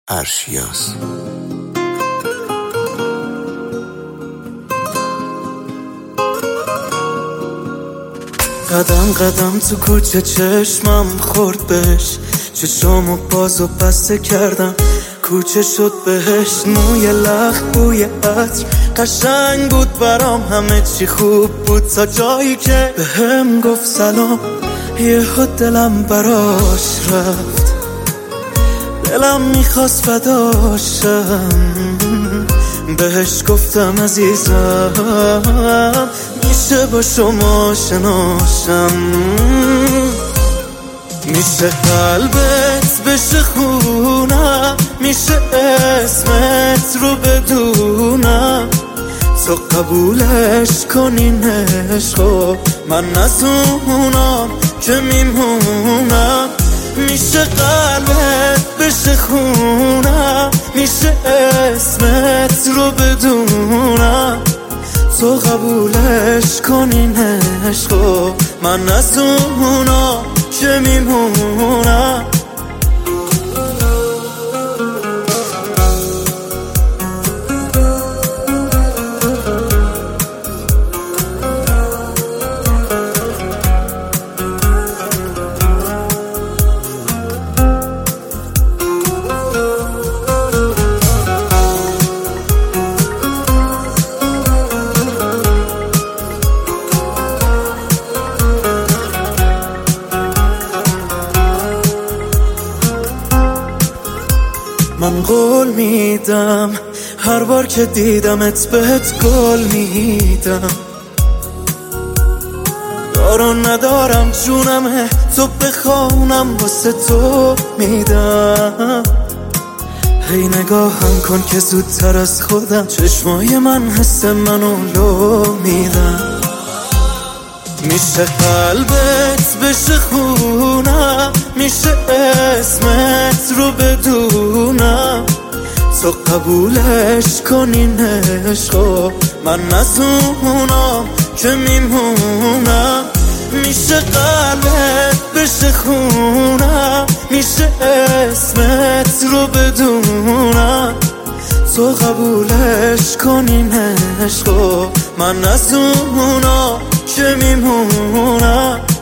ارشیاز. قدم قدم تو کوچه چشمم خورد بهش، چشامو باز و بسته کردم، کوچه شد بهش. موی لخت بوی عطر قشنگ بود برام، همه چی خوب بود تا جایی که بهم گفت سلام. یهو دلم براش رفت، دلم میخواست فداشم. بهش گفتم عزیزم میشه با شما شناشم، میشه قلبت بشه خونم، میشه اسمت رو بدونم، تو قبولش کنین عشقو من نزونم که میمونم. میشه قلبت بشه خونم، میشه اسمت رو بدونم، تو قبولش کنین عشقو من نزونم که میمونم. من قول میدم هر بار که دیدمت بهت گل میدم، دارو ندارم جونمه تو بخوانم واسه تو میدم. هی نگاهم کن که زودتر از خودم چشمای من حس منو لو میدم. میشه قلبت بشه خونم، میشه اسمت رو بدونم، تو قبولش کنین عشقو من نزونم که میمونم. میشه قلبت بشه خونم، میشه اسمت رو بدونم، تو قبولش کنین عشقو من نزونم که میمونم.